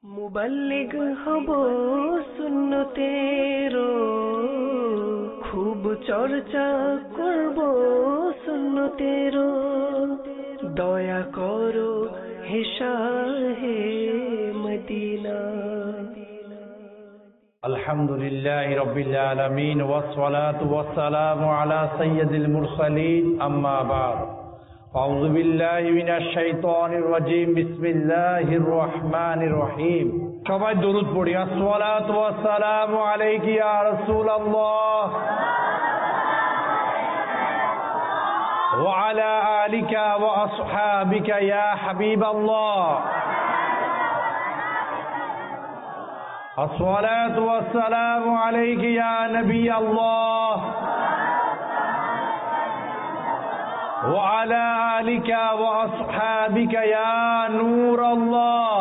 মুবাল্লিগ হব সুন্নতেরো, খুব চর্চা করব সুন্নতেরো। দয়া করো হে শাহে মদিনা। আলহামদুলিল্লাহি রাব্বিল আলামিন ওয়াসসালাতু ওয়াসসালামু আলা সাইয়্যিদিল মুরসালিন, আম্মা বা'দ। আউযু বিল্লাহি মিনাশ শাইতানির রাজীম। বিসমিল্লাহির রহমানির রহিম। সবাই দরুদ পড়ি। আসসালাতু ওয়াসসালামু আলাইকা ইয়া রাসূলুল্লাহ ওয়া আলা আলিকা ওয়া আসহাবিকা ইয়া হাবিবাল্লাহ। আসসালাতু ওয়াসসালামু আলাইকা ইয়া নবিয়াল্লাহ ওয়া আলা আলিকা ওয়া আসহাবিকা ইয়া নূরাল্লাহ।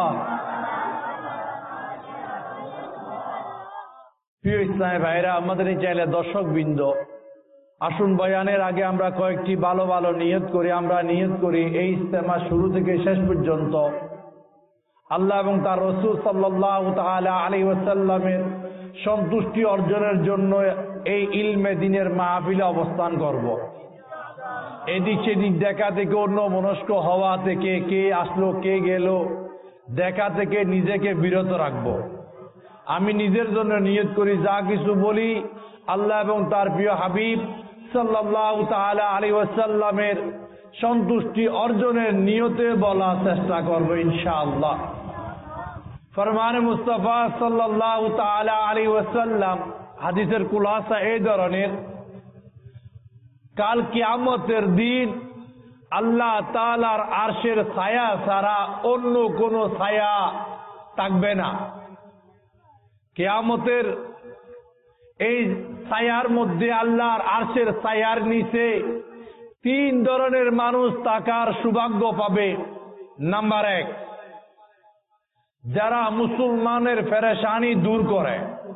প্রিয় ইসলামী ভাইরা, আমাদের এই চ্যানেলের দর্শকবৃন্দ, আসুন বয়ানের আগে আমরা কয়েকটি ভালো ভালো নিয়ত করি। আমরা নিয়ত করি এই ইজতেমা শুরু থেকে শেষ পর্যন্ত আল্লাহ এবং তার রাসূল সাল্লাল্লাহু তাআলা আলাইহি ওয়াসাল্লামের সন্তুষ্টি অর্জনের জন্য এই ইলমে দ্বীনের মাহফিলে অবস্থান করব। এদিক সেদিক দেখা থেকে, অন্য মনস্ক হওয়া থেকে, কে আসলো কে গেল দেখা থেকে নিজেকে বিরত রাখবো। আমি নিজের জন্য নিয়ত করি, যা কিছু বলি আল্লাহ এবং তার প্রিয় হাবিব সাল্লাল্লাহু তাআলা আলাইহি ওয়াসাল্লামের সন্তুষ্টি অর্জনের নিয়তে বলার চেষ্টা করব ইনশাআল্লাহ। ফরমানে মুস্তাফা সাল্লাল্লাহু তাআলা আলাইহি ওয়াসাল্লাম হাদিসের খুলাসা এই ধরনের, কাল কিয়ামতের দিন আল্লাহ তাআলার আরশের ছায়া ছাড়া অন্য কোনো ছায়া থাকবে না। কিয়ামতের এই ছায়ার মধ্যে, আল্লাহর আরশের ছায়ার নিচে তিন ধরনের মানুষ থাকার সৌভাগ্য পাবে। নাম্বার 1, যারা মুসলমানের পেরেশানি দূর করে।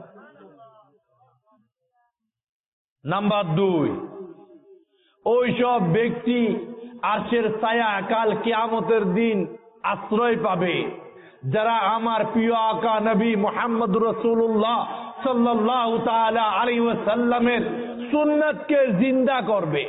নাম্বার 2, ওই সব ব্যক্তি আরশের ছায়া কাল কিয়ামতের দিন আশ্রয় পাবে যারা আমার প্রিয় আকা নবী মুহাম্মদুর রাসূলুল্লাহ সাল্লাল্লাহু তাআলা আলাইহি ওয়াসাল্লামের সুন্নাতকে জিন্দা করবে।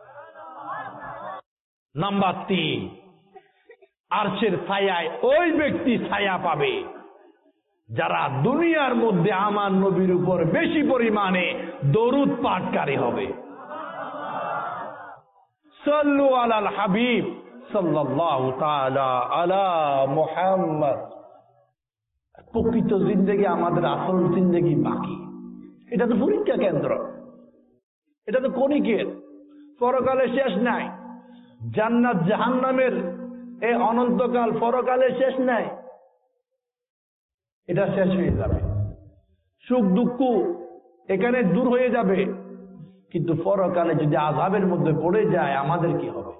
নাম্বার 3, আরশের ছায়ায় ওই ব্যক্তি ছায়া পাবে যারা দুনিয়ার মধ্যে আমার নবীর উপর বেশি পরিমাণে দরুদ পাঠকারী হবে। সাল্লু আলাল হাবিব সাল্লাল্লাহু তাআলা আলা মুহাম্মদ। প্রকৃত জিন্দেগি, আমাদের আসল জিন্দেগি বাকি। এটা তো পরীক্ষা কেন্দ্র, এটা তো ক্ষণিকের, পরকালে শেষ নাই। জান্নাত জাহান্নামের এই অনন্তকাল পরকালে শেষ নাই, এটা শেষ হয়ে যাবে। সুখ দুঃখ এখানে দূর হয়ে যাবে, কিন্তু পরকালে যদি আযাবের মধ্যে পড়ে যায় আমাদের কি হবে?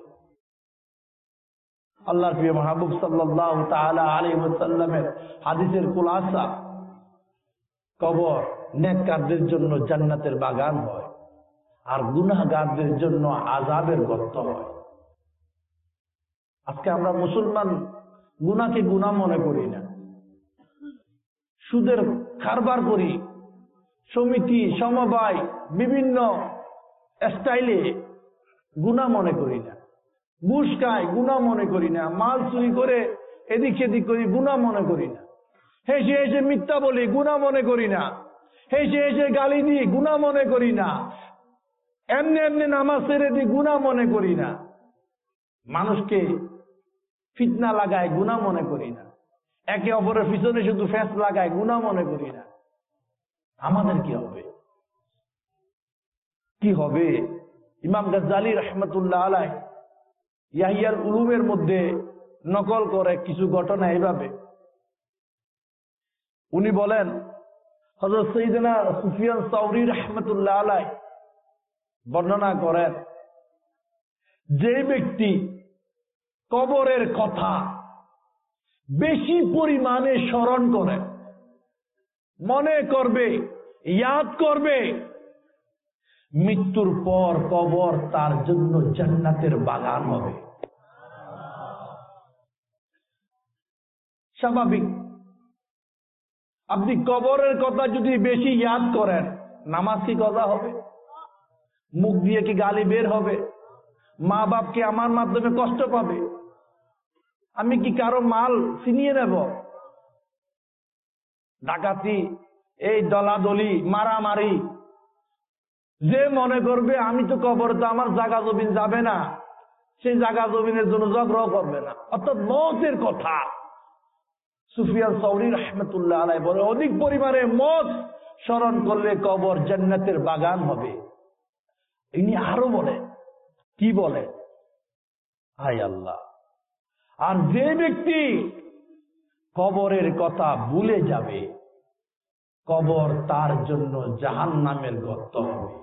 আল্লাহর প্রিয় মাহবুব সাল্লাল্লাহু তাআলা আলাইহি ওয়াসাল্লামের হাদিসের খুলাসা, কবর নেককারদের জন্য জান্নাতের বাগান হয়, আর গুনাহগারদের জন্য আযাবের গর্ত হয়। আজকে আমরা মুসলমান গুনাহকে গুনাহ মনে করি না, সুদের কারবার করি, সমিতি সমবায় বিভিন্ন স্টাইলে গুনাহ মনে করি না, ঘুষ খাই গুনাহ মনে করি না, মাল চুরি করে এদিক সেদিক করি গুনাহ মনে করি না, হেসে হেসে মিথ্যা বলি গুনাহ মনে করি না, হেসে হেসে গালি দিই গুনাহ মনে করি না, এমনি এমনি নামাজ ছেড়ে দিই গুনাহ মনে করি না, মানুষকে ফিতনা লাগায় গুনাহ মনে করি না, একে অপরের পিছনে শুধু ফেস লাগায় গুনাহ মনে করি না। আমাদের কি হবে? কি হবে? ইমাম গাজ্জালী রাহমাতুল্লাহ আলাইহি ইয়াহিয়াল উলুমের মধ্যে নকল করে কিছু ঘটনা এইভাবে। উনি বলেন, হযরত সাইয়েদনা সুফিয়ান সাওরী রাহমাতুল্লাহ আলাইহি বর্ণনা করেন, যে ব্যক্তি কবরের কথা বেশি পরিমাণে স্মরণ করে, মনে করবে, ইয়াদ করবে, মৃত্যুর পর কবর তার জন্য জান্নাতের বাগান হবে। স্বাভাবিক আপনি কবরের কথা যদি বেশি ইয়াদ করেন, নামাজ কি কথা হবে? মুখ দিয়ে কি গালি বের হবে? মা বাপ কি আমার মাধ্যমে কষ্ট পাবে? আমি কি কারো মাল ছিনিয়ে নেব? ডাকাতি, এই দলাদলি, মারামারি, যে মনে করবে আমি তো কবরে, তো আমার জাগা জমিন যাবে না, সেই জাগা জমিনের জন্য ঝগড়াও করবে না। অর্থাৎ মৌতের কথা সুফিয়ান সাউরি রাহমাতুল্লাহ আলাইহি বলে, অধিক পরিমাণে মৌত স্মরণ করলে কবর জান্নাতের বাগান হবে। ইনি আরো বলে, কি বলে? হায় আল্লাহ! আর যে ব্যক্তি কবরের কথা ভুলে যাবে, কবর তার জন্য জাহান্নামের গর্ত হবে।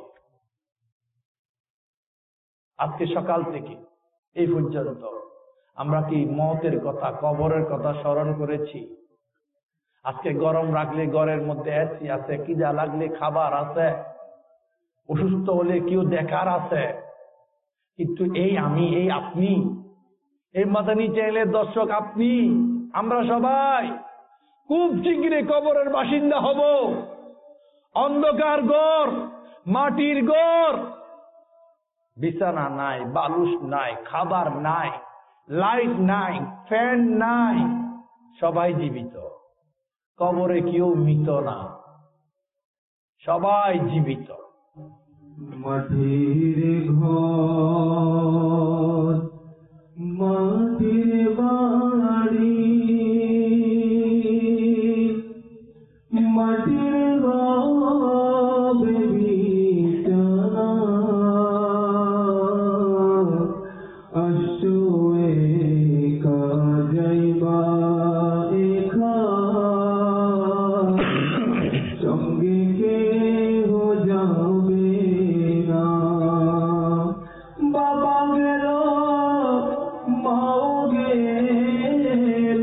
আজকে সকাল থেকে এই পর্যন্ত আমরা কি মওতের কথা, কবরের কথা স্মরণ করেছি? আজকে গরম রাখলে ঘরের মধ্যে এসি আছে, খিদা লাগলে খাবার আছে, অসুস্থ হলে কেউ দেখার আছে, কিন্তু এই আমি, এই আপনি, এই মাদানী চ্যানেলের দর্শক আপনি, আমরা সবাই খুব শীঘ্রই কবরের বাসিন্দা হব। অন্ধকার ঘর, মাটির ঘর, বিছানা নাই, বালুস নাই, খাবার নাই, লাইট নাই, ফ্যান নাই, সবাই জীবিত। কবরে কেউ মৃত না, সবাই জীবিত। মাটির ঘর, মাটির বাড়ি, মাটির গবে বিছানা, আসো একা যাইবা একা, সঙ্গে কেহ যাবে না। বাবা গেল, মাও গেল,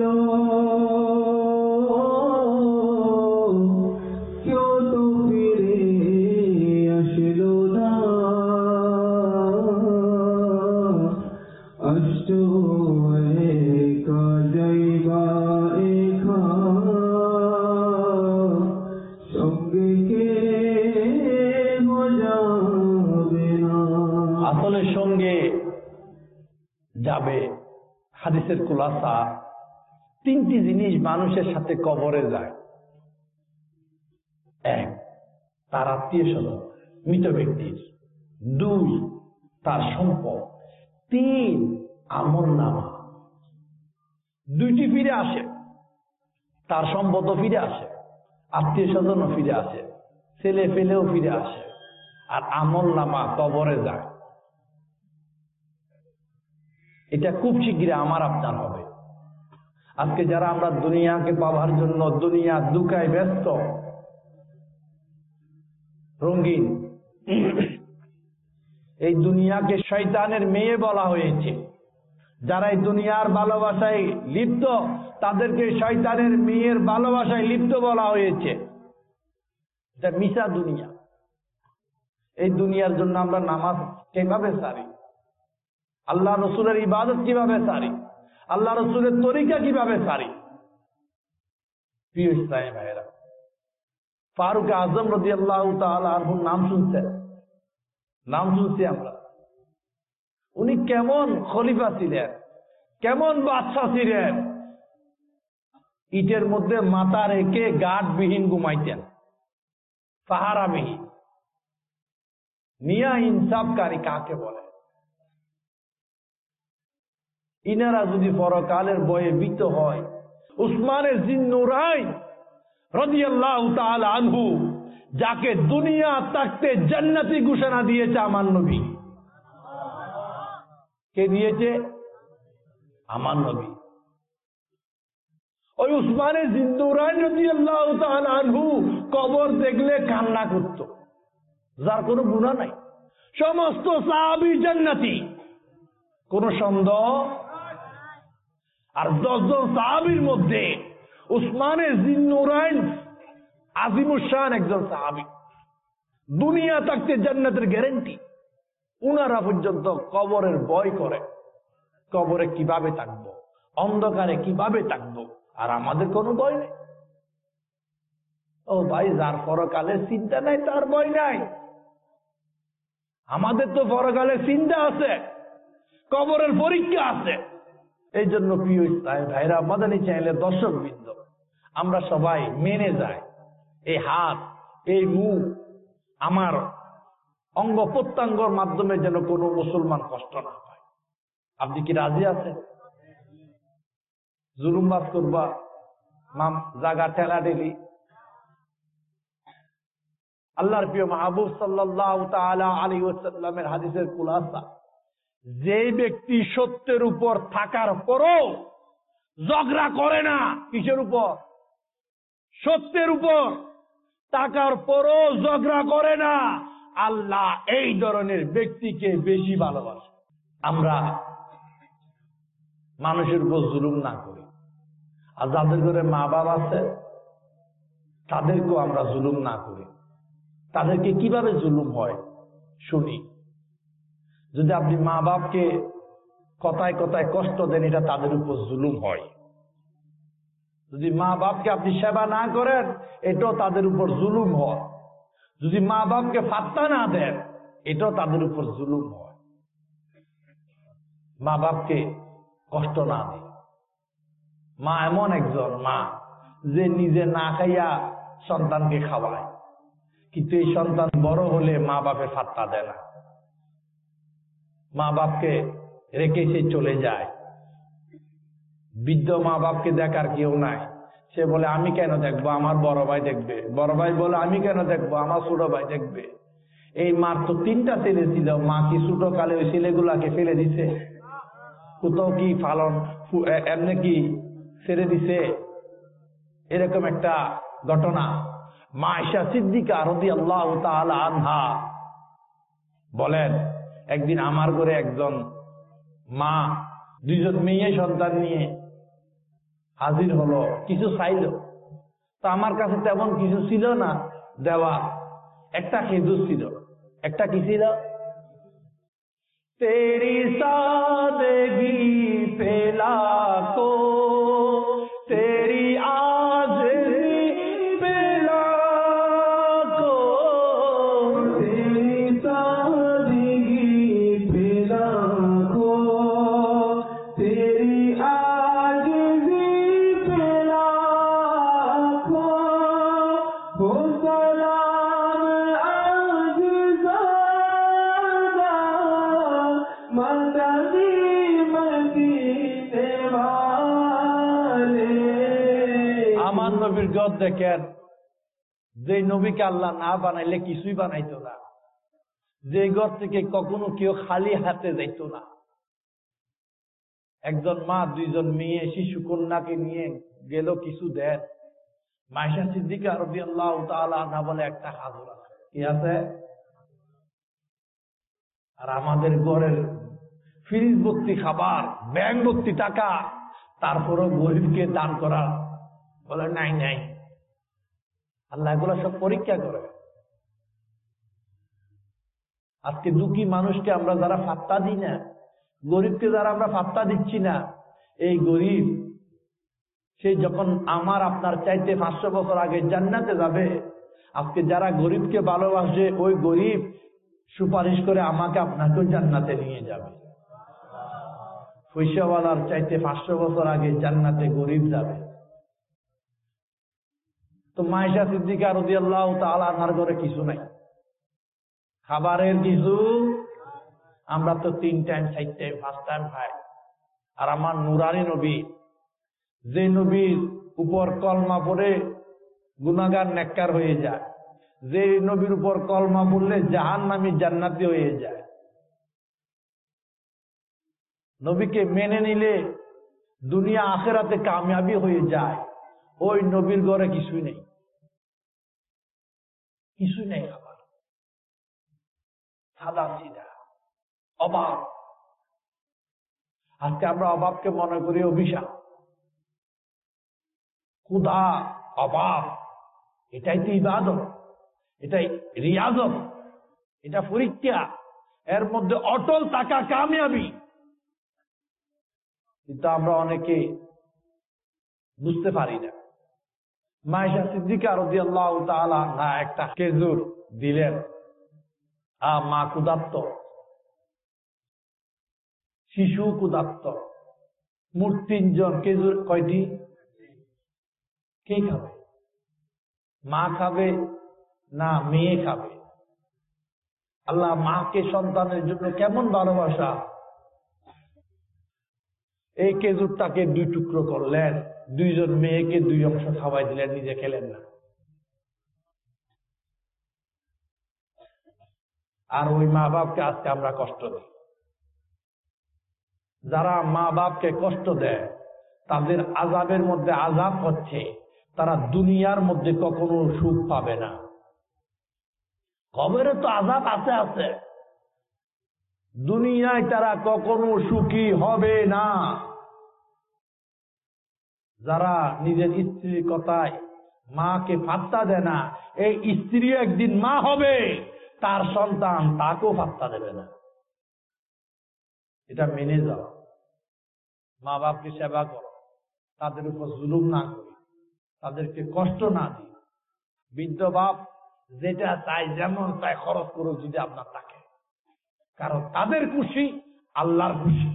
কেউ তো ফিরে আসলো না। আসো একা যাইবা একা, সঙ্গে কেহ যাবে না। আসলে সঙ্গে যাবে। হাদিসের খুলাসা, তিনটি জিনিস মানুষের সাথে কবরে যায়। এক, তার আত্মীয় স্বজন, মৃত ব্যক্তির। দুই, তার সম্পদ। তিন, আমল নামা। দুইটি ফিরে আসে, তার সম্পদও ফিরে আসে, আত্মীয় স্বজনও ফিরে আসে, ছেলে পেলেও ফিরে আসে, আর আমল নামা কবরে যায়। এটা খুব শীঘ্রই আমার আপনার হবে। আজকে যারা আমরা দুনিয়াকে পাওয়ার জন্য দুনিয়া দুকায় ব্যস্ত, রঙিন, এই দুনিয়াকে শয়তানের মেয়ে বলা হয়েছে। যারা এই দুনিয়ার ভালোবাসায় লিপ্ত, তাদেরকে শয়তানের মেয়ের ভালোবাসায় লিপ্ত বলা হয়েছে। এটা মিশা দুনিয়া। এই দুনিয়ার জন্য আমরা নামাজ কিভাবে সারি, আল্লাহ রসুলের ইবাদত কিভাবে সারি, আল্লাহ রসুলের তরিকা কিভাবে সারি। প্রিয় ইসলামী ভাইয়েরা, ফারুক আজম রাদিয়াল্লাহু তাআলা আনহুর নাম শুনছেন? নাম শুনছি আমরা। উনি কেমন খলিফা ছিলেন, কেমন বাদশাহ ছিলেন। ইটের মধ্যে মাথা রেখে গার্ডবিহীন ঘুমাইতেন, পাহারাবিহীন। নিয়া ইনসাফকারী কাকে বলে? ইনারা যদি পরকালের ভয়ে ভীত হয়, উসমানের জিন্নুরাইন রাদিয়াল্লাহু তাআলা আনহু, যাকে দুনিয়া থাকতে জান্নাতি ঘোষণা দিয়েছে আমার নবী। কে দিয়েছে? আমার নবী। ওই উসমানের জিন্নুরাইন রাদিয়াল্লাহু তাআলা আনহু কবর দেখলে কান্না করত, যার কোনো গুনাহ নাই। সমস্ত সাহাবী জান্নাতি, কোন সন্দেহ। আর 10 জন সাহাবীর মধ্যে উসমানের জিন্নুরাইন আজিমুস শান একজন সাহাবী, দুনিয়া থাকতে জান্নাতের গ্যারান্টি। উনারা পর্যন্ত কবরের ভয় করে, কবরে কিভাবে থাকবো, অন্ধকারে কিভাবে থাকবো, আর আমাদের কোনো ভয় নেই। ও ভাই, যার পরকালের চিন্তা নাই তার ভয় নাই। আমাদের তো পরকালের চিন্তা আছে, কবরের পরীক্ষা আছে। এই জন্য প্রিয় ভাইরা, মাদানী চ্যানেলের দর্শকবৃন্দ, আমরা সবাই মেনে যাই এই হাত, এই মুখ, আমার অঙ্গ প্রত্যঙ্গর মাধ্যমে যেন কোনো মুসলমান কষ্ট না পায়। আপনি কি রাজি আছেন? জুলুমবাজ করবা, জাগা ঠেলা ঠেলি? আল্লাহর প্রিয় মাহবুব সাল্লাল্লাহু তাআলা আলাইহি ওয়াসাল্লামের হাদিসের খুলাসা, যে ব্যক্তি সত্যের উপর থাকার পরও ঝগড়া করে না, কিসের উপর? সত্যের উপর থাকার পরও ঝগড়া করে না, আল্লাহ এই ধরনের ব্যক্তিকে বেশি ভালোবাসে। আমরা মানুষের উপর জুলুম না করি, আর যাদের ঘরে মা বাবা আছে তাদেরকেও আমরা জুলুম না করি। তাদেরকে কিভাবে জুলুম হয় শুনি। যদি আপনি মা বাপকে কথায় কথায় কষ্ট দেন, এটা তাদের উপর জুলুম হয়। যদি মা বাপকে আপনি সেবা না করেন, এটাও তাদের উপর জুলুম হয়। যদি মা বাপকে ফাত্তা না দেন, এটাও তাদের উপর জুলুম হয়। মা বাপকে কষ্ট না দেয়। মা এমন একজন মা যে নিজে না খাইয়া সন্তানকে খাওয়ায়, কিন্তু এই সন্তান বড় হলে মা বাপের ফাত্তা দেয় না। মা বাপকে রেখে সে চলে যায়। বৃদ্ধ মা বাপকে দেখার কেউ নাই, সে বলে আমি কেন দেখবো, আমার বড় ভাই দেখবে। বড় ভাই বলে আমি কেন দেখবো, আমার ছোট ভাই দেখবে। এই মার তো 3টা ছেলে ছিল, মা কি ছোট কালে ওই ছেলেগুলাকে ফেলে দিছে? কোথাও কি ফালন এমনি কি ছেড়ে দিছে? এরকম একটা ঘটনা মা আয়েশা সিদ্দিকা রাদিয়াল্লাহু তাআলা আনহা বলেন, একদিন আমার ঘরে একজন মা 2জন মেয়ে সন্তান নিয়ে হাজির হলো, কিছু চাইল। তো আমার কাছে তেমন কিছু ছিল না দেওয়া। একটা খেজুর ছিল। একটা কি ছিল? তেরি সাদগি পে লাখো, তেরি আজজি পে লাখো, तेरी सादगी पे लाखो, तेरी आजिज़ी पे लाखो, हो सलाम आजिज़ादा, मदनी मदीने वाले। আমার নবীর গদ দেখেন, যে নবীকে আল্লাহ না বানাইলে কিছুই বানাইতো না, যে ঘর থেকে কখনো কেউ খালি হাতে যাইতো না। একজন মা 2জন মেয়ে শিশু কন্যাকে নিয়ে গেল কিছু দেন। মা আয়েশা সিদ্দিকা রাদিয়াল্লাহু তাআলা আনহা বলে, একটা হাজর আছে। কি আছে? আর আমাদের ঘরের ফ্রিজ ভর্তি খাবার, ব্যাংক ভর্তি টাকা, তারপরও গরিবকে দান করা, বলে নাই নাই। আল্লাহ এগুলো সব পরীক্ষা করে। আজকে দুঃখী মানুষকে আমরা যারা ফাত্তা দিই না, গরিবকে যারা আমরা ফাত্তা দিচ্ছি না, এই গরিব সে যখন আমার আপনার চাইতে 500 বছর আগে জান্নাতে যাবে, আজকে যারা গরিবকে ভালোবাসে ওই গরিব সুপারিশ করে আমাকে আপনাকেও জান্নাতে নিয়ে যাবে। পয়সাওয়ালার চাইতে 500 বছর আগে জান্নাতে গরিব যাবে। তো মা আয়েশা সিদ্দিকা রাদিয়াল্লাহু তাআলা আনহার ঘরে কিছু নাই, খাবারের কিছু। আমরা তো 3 টাইম 4 টাইম 5 টাইম খাই। আর আমার নুরানি নবী, যে নবীর উপর কলমা পড়ে গুনাহগার নেককার হয়ে যায়, যে নবীর উপর কলমা পড়লে জাহান্নামী জান্নাতি হয়ে যায়, নবীকে মেনে নিলে দুনিয়া আখিরাতে কামিয়াবি হয়ে যায়, ওই নবীর ঘরে কিছুই নেই, কিছুই নেই। খাবার সাদা সিধা, অভাব। আজকে আমরা অভাবকে মনে করি অভিশাপ, ক্ষুধা, অভাব। এটাই তো ইবাদত, এটাই রিয়াজত, এটা পরীক্ষা, এর মধ্যে অটল থাকা কামিয়াবি। কিন্তু আমরা অনেকে বুঝতে পারি না। মায়েশা সিদ্দিকা রাদিয়াল্লাহু তাআলা আনহা একটা খেজুর দিলেন। মা ক্ষুধার্ত, শিশু ক্ষুধার্ত, মোট 3 জন। খেজুর কয়টি? কে খাবে? মা খাবে না মেয়ে খাবে? আল্লাহ মাকে সন্তানের জন্য কেমন ভালোবাসা, এই খেজুরটাকে 2 টুকরো করলেন, 2 জন মেয়েকে 2 অংশ খাওয়াই দিলেন, নিজে খেলেন না। আর ওই মা বাপকে আজকে আমরা কষ্ট দিই। যারা মা বাপকে কষ্ট দেয় তাদের আযাবের মধ্যে আযাব হচ্ছে তারা দুনিয়ার মধ্যে কখনো সুখ পাবে না। কবরে তো আযাব আছে আছে, দুনিয়ায় তারা কখনো সুখী হবে না। যারা নিজের স্ত্রীর কথায় মাকে পাত্তা দেয় না, এই স্ত্রী একদিন মা হবে, তার সন্তান তাকেও পাত্তা দেবে না। এটা মেনে যাও। মা বাপকে সেবা করো, তাদের উপর জুলুম না করি, তাদেরকে কষ্ট না দিই। বৃদ্ধ বাপ যেটা চাই, যেমন চাই খরচ করো যদি আপনার থাকে, কারণ তাদের খুশি আল্লাহর খুশি।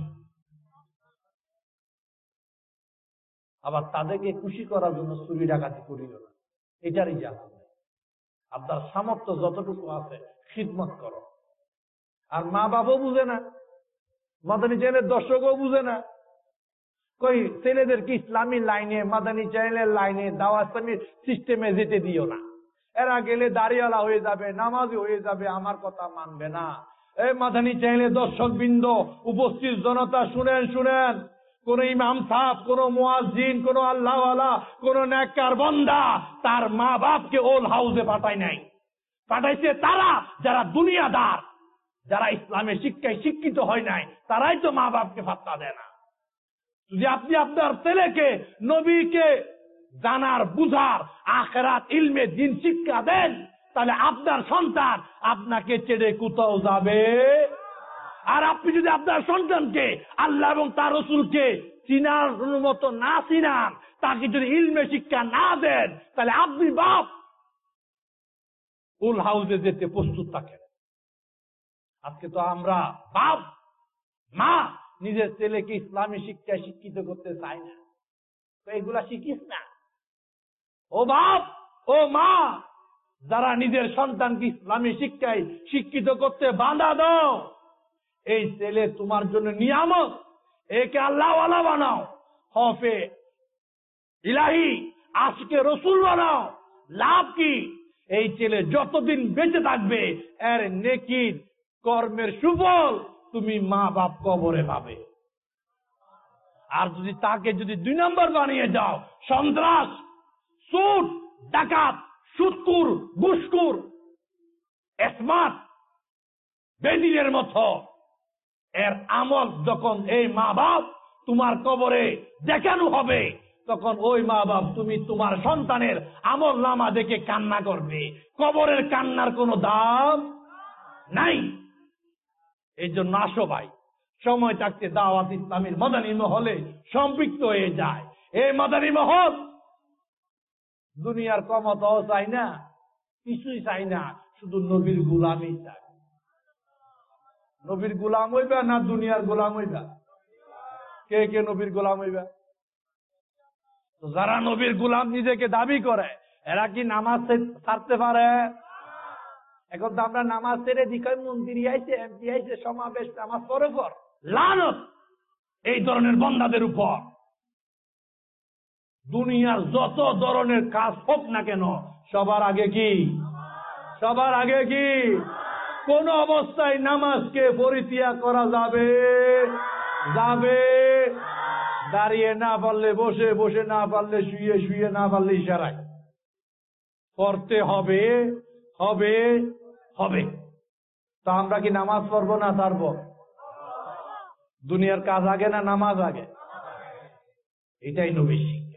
আবার তাদেরকে খুশি করার জন্য চুরি ডাকাতি করিও না, এটারই জানা। আপনার সামর্থ্য যতটুকু আছে খিদমত করো। আর মা বাবাও বুঝে না, মাদানী চ্যানেলের দর্শকও বুঝে না। কই ছেলেদেরকে ইসলামী লাইনে, মাদানী চ্যানেলের লাইনে, দাওয়াত ইসলামী সিস্টেমে যেতে দিও না। এরা গেলে দাড়িওয়ালা হয়ে যাবে, নামাজি হয়ে যাবে, আমার কথা মানবে না। এই মাদানী চ্যানেলের দর্শক বৃন্দ, উপস্থিত জনতা, শুনেন শুনেন, কোন ইমাম সাহেব, কোন মুয়াজ্জিন, কোন আল্লাহওয়ালা, কোন নেককার বান্দা তার মা বাপকে ওল হাউসে পাঠায় নাই। পাঠাইছে তারা যারা দুনিয়াদার, যারা ইসলামের শিক্ষায় শিক্ষিত হয় নাই, তারাই তো মা বাপকে পাত্তা দেয় না। যদি আপনি আপনার ছেলেকে নবীকে জানার, বুঝার, আখিরাত ইলমে দিন শিক্ষা দেন, তাহলে আপনার সন্তান আপনাকে ছেড়ে কোথাও যাবে। আর আপনি যদি আপনার সন্তানকে আল্লাহ এবং তার রাসূলকে চিনার মতো না চিনান, তাকে যদি ইলমে শিক্ষা না দেন, তাহলে আপনি বাপ উল হাউসে যেতে প্রস্তুত থাকেন। আজকে তো আমরা বাপ মা নিজের ছেলেকে ইসলামী শিক্ষায় শিক্ষিত করতে চাই না। তো এগুলা শিখিস না। ও বাপ ও মা, যারা নিজের সন্তানকে ইসলামী শিক্ষায় শিক্ষিত করতে বাধা দাও, এই ছেলে তোমার জন্য নিয়ামত, একে আল্লাহওয়ালা বানাও, হফে ইলাহি আশিকে রসুল বানাও। লাভ কি? এই ছেলে যতদিন বেঁচে থাকবে এর নেকির কর্মের সুফল তুমি মা বাপ কবরে পাবে। আর যদি তাকে যদি 2 নম্বর বানিয়ে যাও, সন্ত্রাস, সুদ, ডাকাত, সুদখোর, ঘুষখোর, স্মার্ট বেদিনের মতো, এর আমল যখন এই মা বাপ তোমার কবরে দেখানো হবে, তখন ওই মা বাপ তুমি তোমার সন্তানের আমল নামা দেখে কান্না করবে। কবরের কান্নার কোনো দাম নাই। এই জন্য আসো ভাই, সময় থাকতে দাওয়াত ইসলামের মাদানী মহলে সম্পৃক্ত হয়ে যায়। এই মাদানী মহল দুনিয়ার ক্ষমতাও চাই না, কিছুই চাই না, শুধু নবীর গোলামই চাই। নবীর গোলাম হইবা না দুনিয়ার গোলাম হইবা? কে কে নবীর গোলাম হইবা? তো যারা নবীর গোলাম নিজেকে দাবি করে, এরা কি নামাজ ছাড়তে পারে? এখন তো আমরা নামাজ ছেড়ে দিকে মন্ত্রী আইছে, এমপি আইছে, সমাবেশ, নামাজ পড়ে পর। লানত এই ধরনের বান্দাদের উপর। দুনিয়ার যত ধরনের কাজ হোক না কেন, সবার আগে কি? সবার আগে কি? কোন অবস্থায় নামাজকে পরিত্যাগ করা যাবে? যাবে। দাঁড়িয়ে না পারলে বসে, বসে না পারলে শুয়ে, শুয়ে না পারলে ইশারায় পড়তে হবে, হবে, হবে। তা আমরা কি নামাজ পড়বো না ছাড়বো? দুনিয়ার কাজ আগে না নামাজ আগে? এটাই নবীর শিক্ষা।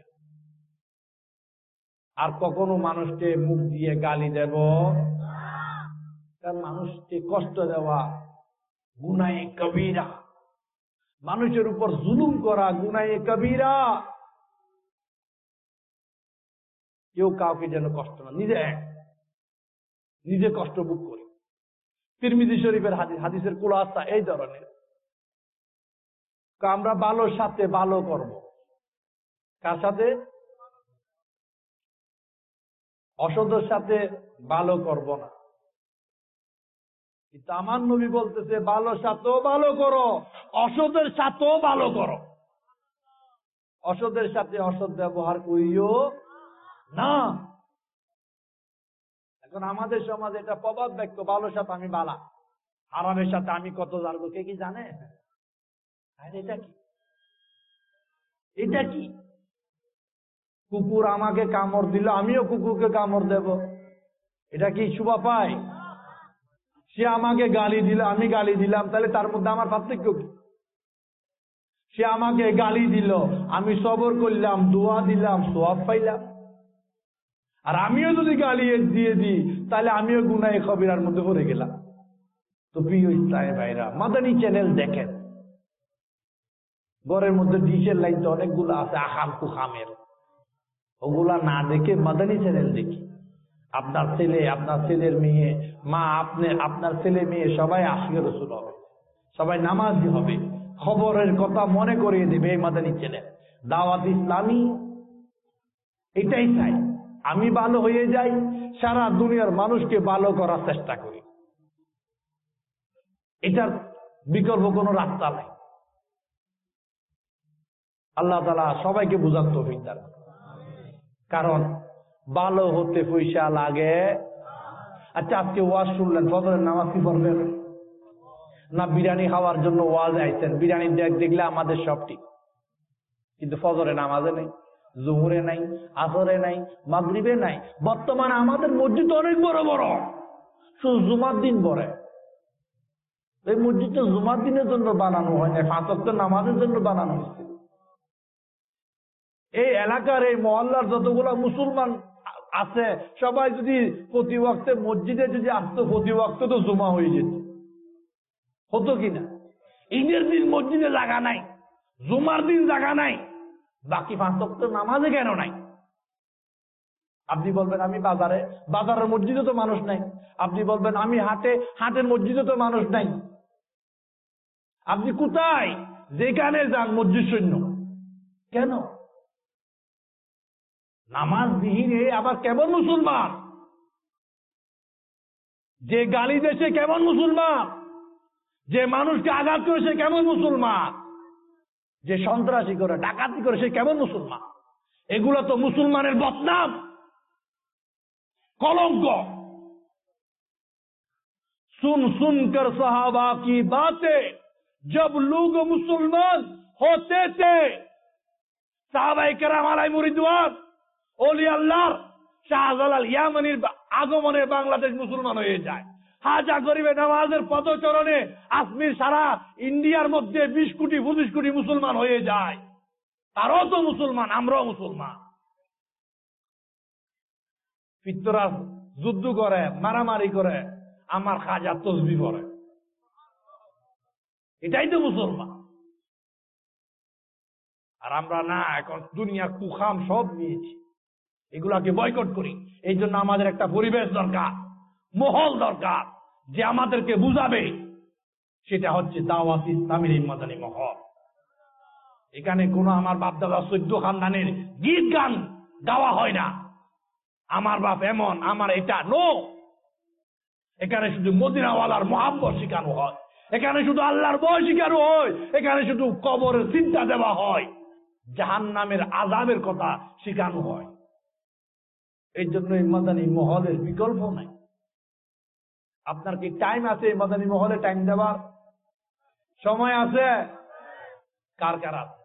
আর কখনো মানুষকে মুখ দিয়ে গালি দেব, মানুষকে কষ্ট দেওয়া গুনায়ে কবিরা, মানুষের উপর জুলুম করা গুনায়ে কবিরা। কেউ কাউকে যেন কষ্ট না, নিজে কষ্ট ভোগ করি। তিরমিজি শরীফের হাদিসের কুলাসা এই ধরনের, আমরা ভালোর সাথে ভালো করব। কার সাথে? অসতের সাথে ভালো করব না। কিন্তু আমার নবী বলতেছে ভালোর সাথেও ভালো করো, অসতের সাথেও ভালো করো। অসতের সাথে অসৎ ব্যবহার করিও না। এখন আমাদের সমাজে এটা প্রবাদ বাক্য, ভালোর সাথে আমি বালা, হারামের সাথে আমি কত জানবো। কে কি জানে? এটা কি? এটা কি? কুকুর আমাকে কামড় দিল, আমিও কুকুরকে কামড় দেব, এটা কি শোভা পায়? সে আমাকে গালি দিল, আমি গালি দিলাম, তাহলে তার মধ্যে আমার পার্থক্য কি? সে আমাকে গালি দিল, আমি সবর করলাম, দোয়া দিলাম, সওয়াব পাইলাম। আর আমিও যদি গালি দিয়ে দিই, তাহলে আমিও গুনাহে কবিরার মধ্যে পড়ে গেলাম। তো প্রিয় ইসলামী ভাইরা, মাদানী চ্যানেল দেখেন, ঘরের মধ্যে ডিশের লাইন তো অনেকগুলো আছে আহাম কুহামের, ওগুলা না দেখে মাদানী চ্যানেল দেখি। আপনার ছেলে, আপনার ছেলের মেয়ে, মা, আপনার ছেলে মেয়ে সবাই আশিক রাসূল হবে, সবাই নামাজি হবে, খবরের কথা মনে করিয়ে দেবে এই মাদানী চ্যানেল। দাওয়াত ইসলামী এটাই চাই, আমি ভালো হয়ে যাই, সারা দুনিয়ার মানুষকে ভালো করার চেষ্টা করি। এটার বিকল্প কোনো রাস্তা নাই। আল্লাহ তাআলা সবাইকে বুঝার তৌফিক দান। কারণ ভালো হতে পয়সা লাগে। আচ্ছা, আজকে ওয়াজ শুনলেন, ফজরের নামাজ কি পড়বেন না? বিরিয়ানি খাওয়ার জন্য ওয়াজ আইছেন, বিরিয়ানি দেখলে আমাদের সব ঠিক, কিন্তু ফজরে নামাজে নেই, জোহরে নাই, আসরে নাই, মাগরিবে নাই। বর্তমানে আমাদের মসজিদ অনেক বড় বড়, শুধু জুমার দিন পড়ে। এই মসজিদটা জুমার দিনের জন্য বানানো হয় না, 5 ওয়াক্ত নামাজের জন্য বানানো হয়েছে। এই এলাকার এই মহল্লার যতগুলো মুসলমান আছে, সবাই যদি প্রতি ওয়াক্তে মসজিদে যদি আসতো, প্রতি ওয়াক্ত তো জুমা হয়ে যেত, হতো কিনা? ঈদের দিন মসজিদে জায়গা নাই, জুমার দিন জায়গা নাই, বাকি 5 ওয়াক্ত নামাজে কেন নাই? আপনি বলবেন আমি বাজারের মসজিদে তো মানুষ নাই। আপনি বলবেন আমি হাটের মসজিদে তো মানুষ নাই। আপনি কোথায় যেখানে যান মসজিদ শূন্য কেন? নামাজ বিহীনে আবার কেমন মুসলমান? যে গালি দেশে কেমন মুসলমান? যে মানুষকে আঘাত করে সে কেমন মুসলমান? যে সন্ত্রাসী করে, ডাকাতি করে, সে কেমন মুসলমান? এগুলো তো মুসলমানের বদনাম, কলঙ্ক। सुन कर सहाबा की बातें जब लोग मुसलमान होते थे, সাহাবায়ে কেরাম আলাইহিম রিদওয়ান, ওলি আল্লাহর শাহজালাল ইয়ামানির আগমনে বাংলাদেশ মুসলমান হয়ে যায়। হাজা গরিবে নামাজের পদচরণে আসমির সারা ইন্ডিয়ার মধ্যে 20 কোটি 25 কোটি মুসলমান হয়ে যায়। তারাও তো মুসলমান, আমরাও মুসলমান। পিতরা যুদ্ধ করে, মারামারি করে, আমার খাজা তসবিহ পড়ে, এটাই তো মুসলমান। আর আমরা না, এখন দুনিয়া কুখাম সব নিয়েছি, এগুলাকে বয়কট করি। এই জন্য আমাদের একটা পরিবেশ দরকার, মহল দরকার, যে আমাদেরকে বুঝাবে। সেটা হচ্ছে দাওয়াত ইসলামের এই মাদানী মহল। এখানে কোনো আমার বাপ দাদা 14 খানদানের গীত গান গাওয়া হয় না, আমার বাপ এমন, আমার এটা নো। এখানে শুধু মদিনাওয়ালার মহাব্বত শিখানো হয়, এখানে শুধু আল্লাহর ভয় শিখানো হয়, এখানে শুধু কবরের চিন্তা দেওয়া হয়, জাহান্নামের আযাবের কথা শিখানো হয়। এই জন্য এই মাদানী মহলের বিকল্প নাই। আপনার কি টাইম আছে এই মাদানী মহলে টাইম দেওয়ার? সময় আছে? কার কার আছে?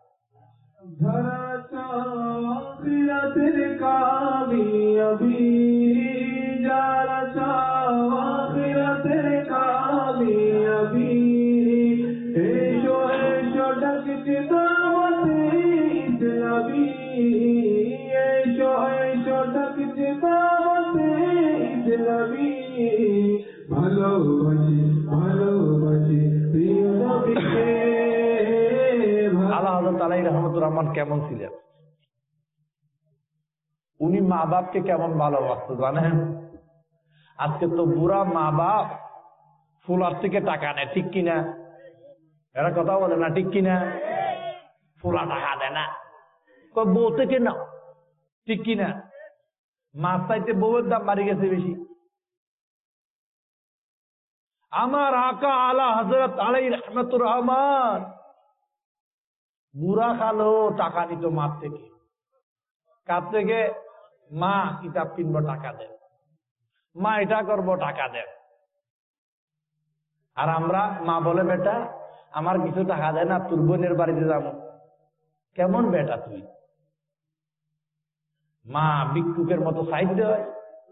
আল্লাহ হযরত আলাইহি রহমাতুর রহমান কেমন ছিলেন? উনি মা বাপকে কেমন ভালোবাসতো জানেন? আজকে তো বুড়া মা বাপ ফুলার থেকে টাকা নেয়, ঠিক কিনা? এরা কথা বলে না, ঠিক কিনা? ফুলা টাকা দেয় না, বউ থেকে নাও, ঠিক কিনা? মাছ চাইতে বউয়ের দাম বাড়ি গেছে বেশি। আমার আকা আলা হযরত আলাইহির রহমাতুর রহমান বুড়া খালো টাকা নিত মাছ থেকে। কার থেকে? মা কিতাব কিনবো টাকা দেন, মা এটা করবো টাকা দেন। আর আমরা, মা বলে বেটা আমার কিছু টাকা দেয় না, তোর বোনের বাড়িতে যাবো। কেমন বেটা তুই? মা ভিক্ষুকের মতো সাইড দেয়।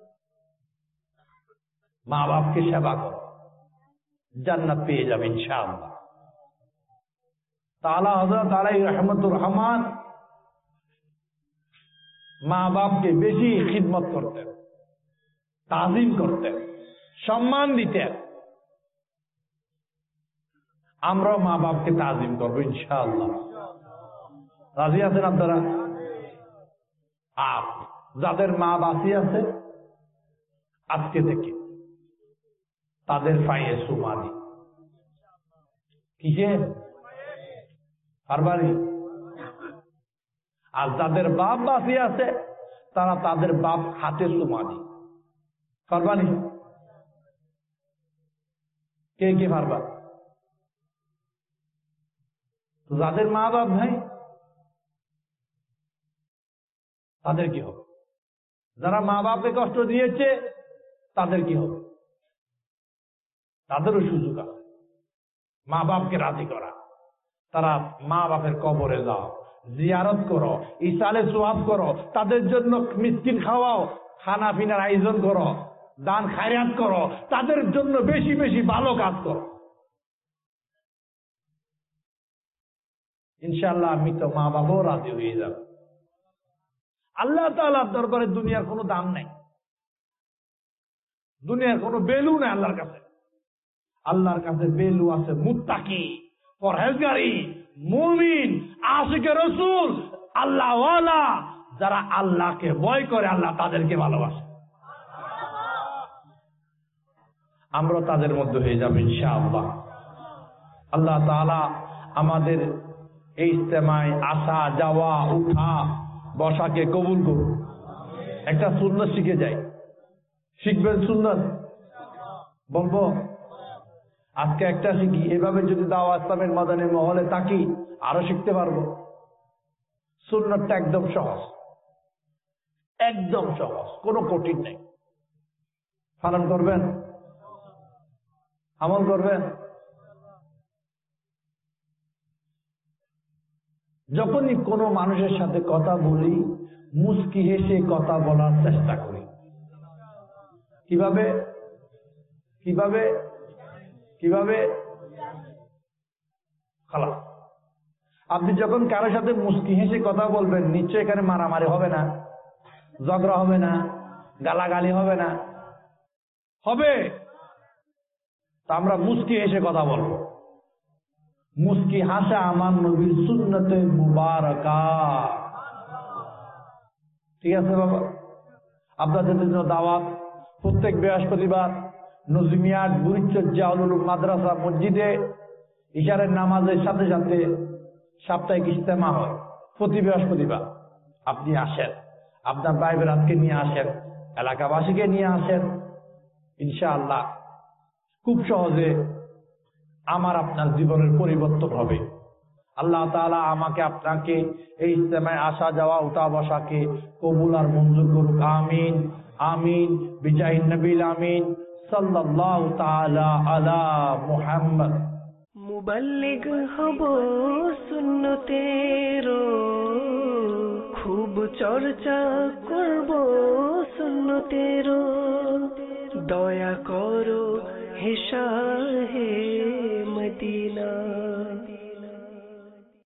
মা বাপকে সেবা করো, জান্নাত পেয়ে যাবে ইনশাআল্লাহ। তাআলা হযরত আলাইহির রহমাতুর রহমান মা বাপকে বেশি খিদমত করতেন, তাজিম করতেন, সম্মান দিতেন। আমরাও মা বাপকে তাজিম করবো ইনশাআল্লাহ। রাজি আছেন আপনারা? আর যাদের মা বাঁচি আছে আজকে থেকে তাদের পায়ে চুমা দি। কিসে? পারবানি। আর যাদের বাপ বাঁচি আছে তারা তাদের বাপ হাতে চুমা দি। পারবানি? কে কে পারবা? যাদের মা বাপ নাই তাদের কি হবে? যারা মা বাপকে কষ্ট দিয়েছে তাদের কি হবে? তাদেরও সুযোগ আছে মা বাপকে রাজি করা। তারা মা বাপের কবরে যাও, জিয়ারত করো, ইসালে সোয়াব করো, তাদের জন্য মিসকিন খাওয়াও, খানা পিনার আয়োজন করো, দান খায়রাত করো, তাদের জন্য বেশি বেশি ভালো কাজ করো। ইনশাআল্লাহ আমি তো মা বাবাও রাজি হয়ে যাবে। আল্লাহ তাআলার দরবারে দুনিয়ার কোনো দাম নাই, দুনিয়ার কোনো ভ্যালু নাই আল্লাহর কাছে। আল্লাহর কাছে ভ্যালু আছে মুত্তাকি, পরহেজগারি, মুমিন, আশিকে রাসূল, আল্লাহ ওয়ালা। যারা আল্লাহকে ভয় করে আল্লাহ তাদেরকে ভালোবাসে। আমরা তাদের মধ্যে হয়ে যাব ইনশাআল্লাহ। আল্লাহ তাআলা আমাদের এই ইজতেমায় আসা যাওয়া উঠা বসাকে কবুল করুন। একটা সুন্নাত শিখে যাই, শিখবেন সুন্নাত? বলবো আজকে একটা শিখি, এভাবে যদি দাওয়াত ইসলামের ময়দানে মহলে থাকি আরো শিখতে পারবো। সুন্নাতটা একদম সহজ, একদম সহজ, কোনো কঠিন নেই। পালন করবেন, আমল করবেন। যখনই কোনো মানুষের সাথে কথা বলি মুস্কি হেসে কথা বলার চেষ্টা করি। কিভাবে কিভাবে কিভাবে? খালাস। আপনি যখন কারোর সাথে মুস্কি হেসে কথা বলবেন নিশ্চয় এখানে মারামারি হবে না, ঝগড়া হবে না, গালাগালি হবে না। হবে তা আমরা মুস্কি হেসে কথা বলবো। মুস্কি হাসা আমার নবীর সুন্নতে মুবারাকা। ঠিক আছে বাবা? আপনাদের জন্য দাওয়াত প্রত্যেক বৃহস্পতিবার নজমিয়াট বুরিচর্যা উলুম মাদ্রাসা মসজিদে ইশারের নামাজের সাথে সাথে সাপ্তাহিক ইজতেমা হয় প্রতি বৃহস্পতিবার। আপনি আসেন, আপনার ভাই বোনকে নিয়ে আসেন, এলাকাবাসীকে নিয়ে আসেন। ইনশাআল্লাহ খুব সহজে আমার আপনার জীবনের পরিবর্তন হবে। আল্লাহ তাআলা আমাকে আপনাকে এই ইজতেমায় আসা যাওয়া উঠা বসাকে কবুল আর মঞ্জুর করুক। আমিন আমিন বিজাহিন নবীল আমিন সাল্লাল্লাহু তাআলা আলা মুহাম্মদ। মুবাল্লিগ হব সুন্নতের, খুব চর্চা করব সুন্নতের। দয়া করো হে শাহে